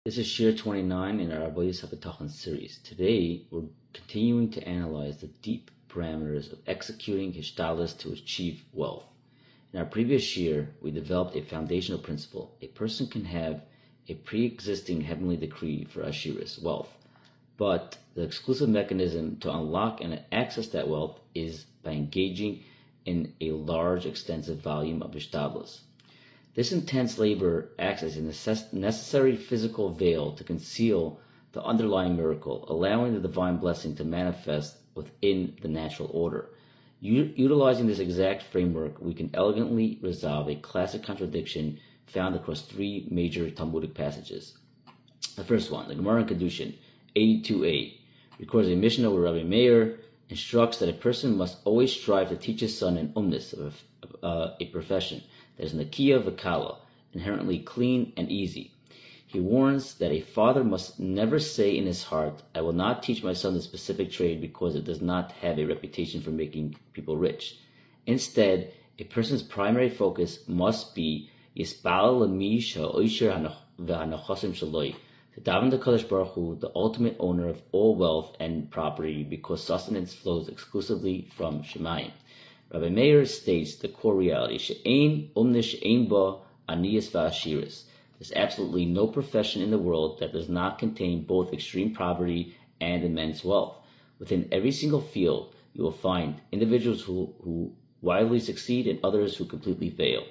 This is Shir 29 in our Avodas HaBitachon series. Today, we're continuing to analyze the deep parameters of executing Hishtadlus to achieve wealth. In our previous Shir, we developed a foundational principle. A person can have a pre-existing heavenly decree for Ashiris, wealth, but the exclusive mechanism to unlock and access that wealth is by engaging in a large, extensive volume of Hishtadlus. This intense labor acts as a necessary physical veil to conceal the underlying miracle, allowing the divine blessing to manifest within the natural order. Utilizing this exact framework, we can elegantly resolve a classic contradiction found across three major Talmudic passages. The first one, the Gemara in Kedushin, 82a, records a Mishnah where Rabbi Meir instructs that a person must always strive to teach his son an umnis of a profession that is nakiya v'kala, inherently clean and easy. He warns that a father must never say in his heart, I will not teach my son the specific trade because it does not have a reputation for making people rich. Instead, a person's primary focus must be yispal l'mi sha'oisher v'hanachosim shaloi, to daven to Kadosh Baruch Hu, the ultimate owner of all wealth and property, because sustenance flows exclusively from Shemayim. Rabbi Meir states the core reality, she'ein umnish she'ein ba aniyas v'ashiris. There's absolutely no profession in the world that does not contain both extreme poverty and immense wealth. Within every single field, you will find individuals who widely succeed and others who completely fail.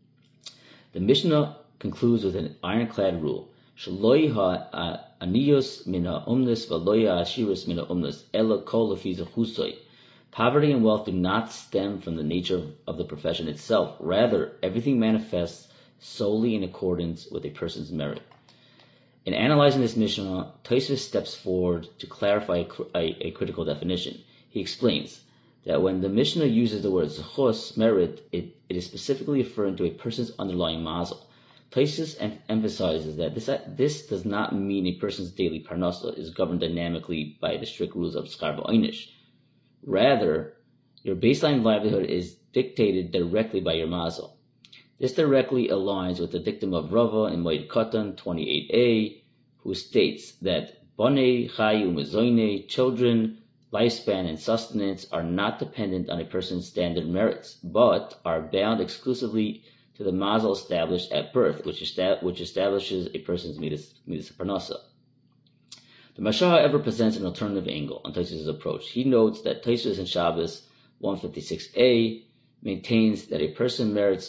The Mishnah concludes with an ironclad rule, Shaloi ha'aniyos min ha'umnis v'loi ha'ashiris min ha'umnis ela kol lefi zechusoi. Poverty and wealth do not stem from the nature of the profession itself. Rather, everything manifests solely in accordance with a person's merit. In analyzing this Mishnah, Tosfos steps forward to clarify a critical definition. He explains that when the Mishnah uses the word zechus, merit, it is specifically referring to a person's underlying mazel. Tosfos emphasizes that this does not mean a person's daily parnasa is governed dynamically by the strict rules of schar v'oinish. Rather, your baseline livelihood is dictated directly by your mazel. This directly aligns with the dictum of Rava in Moed Katan 28a, who states that Bonei Chayu Mezoine, children, lifespan, and sustenance are not dependent on a person's standard merits, but are bound exclusively to the mazel established at birth, which establishes a person's midas parnasa. The Mashah, however, presents an alternative angle on Tosfos' approach. He notes that Tosfos in Shabbos 156a maintains that a person's merits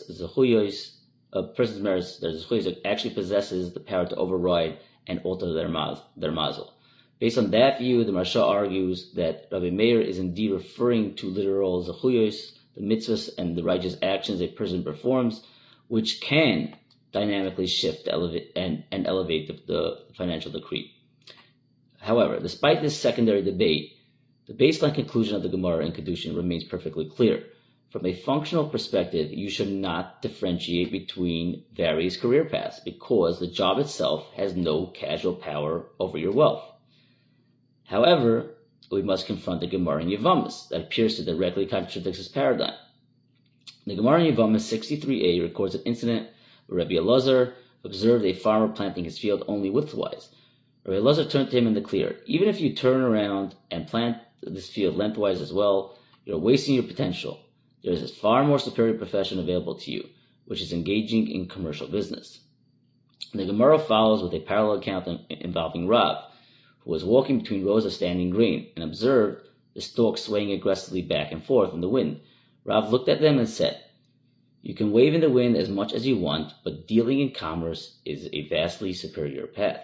actually possesses the power to override and alter their mazel. Based on that view, the Mashah argues that Rabbi Meir is indeed referring to literal zechuyos, the mitzvahs and the righteous actions a person performs, which can dynamically shift and elevate the financial decree. However, despite this secondary debate, the baseline conclusion of the Gemara in Kedushin remains perfectly clear. From a functional perspective, you should not differentiate between various career paths because the job itself has no causal power over your wealth. However, we must confront the Gemara in Yevamos that appears to directly contradict this paradigm. The Gemara in Yevamos 63a records an incident where Rabbi Elazar observed a farmer planting his field only widthwise. Rabbi Elazar turned to him in the clear. Even if you turn around and plant this field lengthwise as well, you're wasting your potential. There is a far more superior profession available to you, which is engaging in commercial business. The Gemara follows with a parallel account involving Rav, who was walking between rows of standing grain and observed the stalks swaying aggressively back and forth in the wind. Rav looked at them and said, you can wave in the wind as much as you want, but dealing in commerce is a vastly superior path.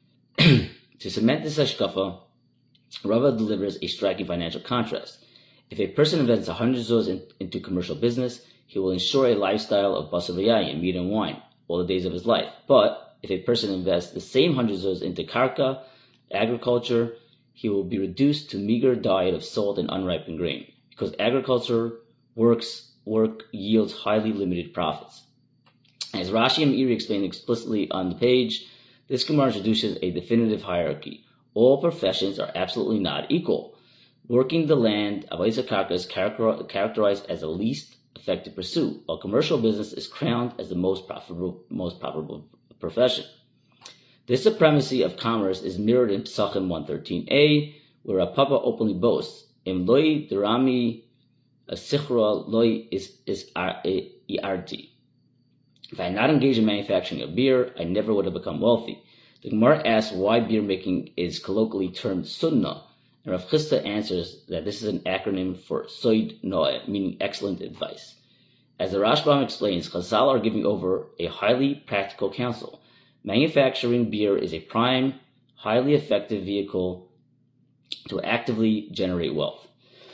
To cement this hashkafa, Rava delivers a striking financial contrast. If a person invests 100 zuz into commercial business, he will ensure a lifestyle of basar v'yayin, meat and wine, all the days of his life. But if a person invests the same 100 zuz into karka, agriculture, he will be reduced to meager diet of salt and unripened grain, because agriculture work yields highly limited profits. As Rashi and Meiri explained explicitly on the page, this Gemara introduces a definitive hierarchy. All professions are absolutely not equal. Working the land, avodas karka, is characterized as the least effective pursuit, while commercial business is crowned as the most profitable profession. This supremacy of commerce is mirrored in Psachim 113a, where a Papa openly boasts, Im loi derami sichra loi is iarti. If I had not engaged in manufacturing of beer, I never would have become wealthy. The Gemara asks why beer making is colloquially termed sunnah, and Rav Chisda answers that this is an acronym for Soid Noah, meaning excellent advice. As the Rashbam explains, Chazal are giving over a highly practical counsel. Manufacturing beer is a prime, highly effective vehicle to actively generate wealth.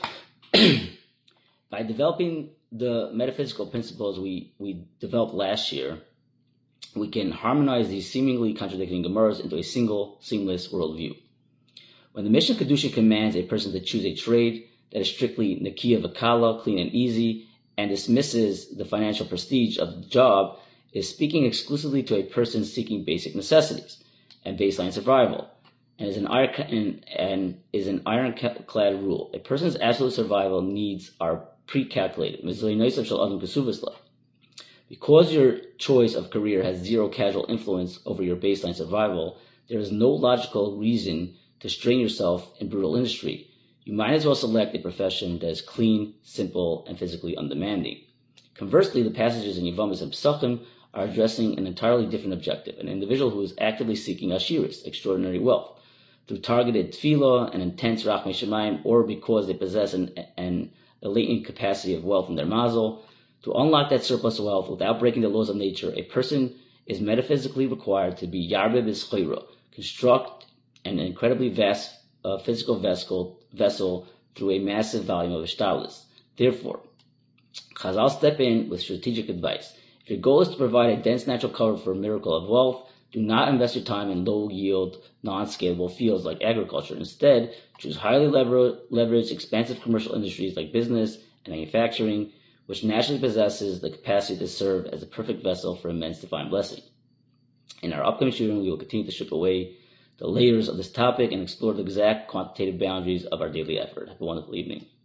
By developing the metaphysical principles we developed last year, we can harmonize these seemingly contradicting Gemaras into a single, seamless worldview. When the Mishnah Kedusha commands a person to choose a trade that is strictly Nakiya V'Kala, clean and easy, and dismisses the financial prestige of the job, is speaking exclusively to a person seeking basic necessities and baseline survival, and is an ironclad rule. A person's absolute survival needs are pre-calculated. Because your choice of career has zero casual influence over your baseline survival, there is no logical reason to strain yourself in brutal industry. You might as well select a profession that is clean, simple, and physically undemanding. Conversely, the passages in Yevamos and Psachim are addressing an entirely different objective, an individual who is actively seeking ashiris, extraordinary wealth, through targeted tefillah and intense rachmei shemayim, or because they possess a latent capacity of wealth in their mazel. To unlock that surplus of wealth without breaking the laws of nature, a person is metaphysically required to be yarbe b'zchira, construct an incredibly vast physical vessel through a massive volume of ishtalis. Therefore, Chazal step in with strategic advice. If your goal is to provide a dense natural cover for a miracle of wealth, do not invest your time in low-yield, non-scalable fields like agriculture. Instead, choose highly leveraged, expansive commercial industries like business and manufacturing, which naturally possesses the capacity to serve as a perfect vessel for immense divine blessing. In our upcoming shooting, we will continue to strip away the layers of this topic and explore the exact quantitative boundaries of our daily effort. Have a wonderful evening.